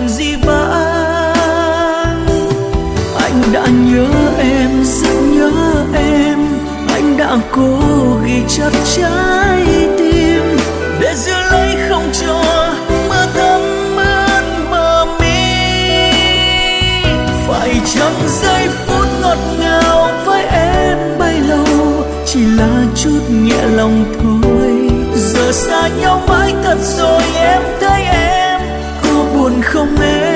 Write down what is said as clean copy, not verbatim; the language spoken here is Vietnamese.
thành dĩ vãng. Anh đã nhớ em, rất nhớ em, anh đã cố ghi chặt trái tim để giữ lấy không cho mưa thấm ướt bờ mi. Phải chăng giây phút ngọt ngào với em bấy lâu chỉ là chút nhẹ lòng thôi. Giờ xa nhau mãi thật rồi, em thấy em có buồn không em?